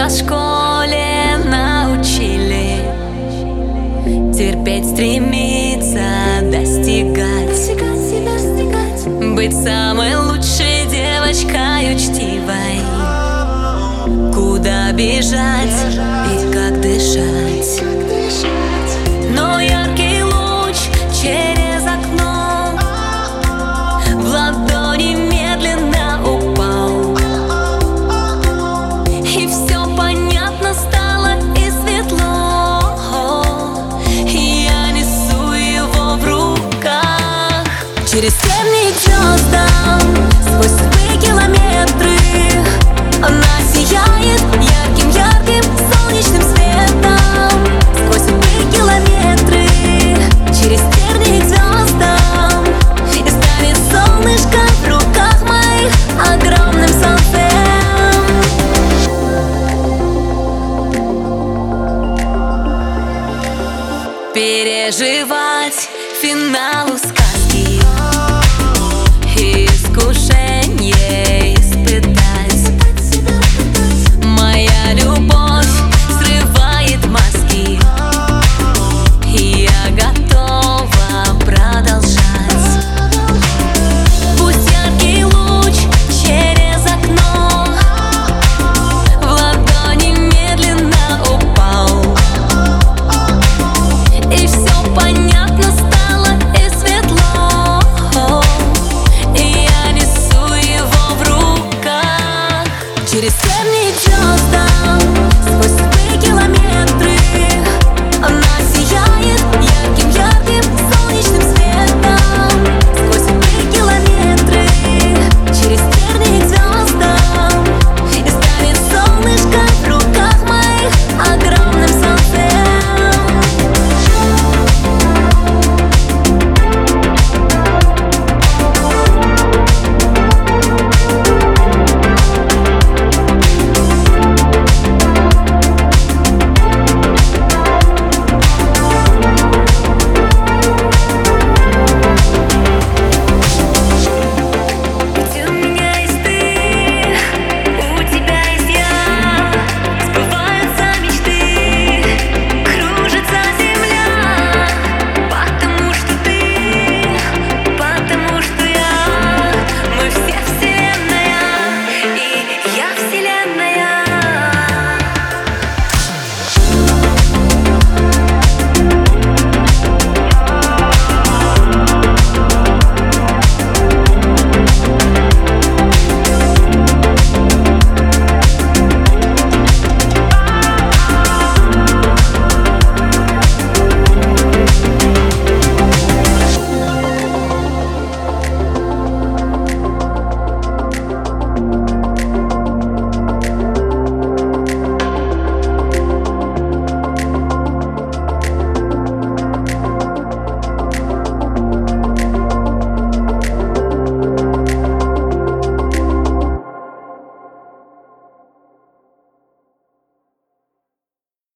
тебя в школе научили терпеть, стремиться, достигать, быть самой лучшей девочкой учтивой. Куда бежать и как дышать? Но яркий луч через окно в ладони медленно упал, и все понятно стало и светло. И я несу его в руках через тернии к звездам, сквозь любые километры. Она сияет ярким-ярким солнечным светом, сквозь любые километры, через тернии к звездам. И станет солнышко в руках моих огромным солнцем. Переживать финал ускорить,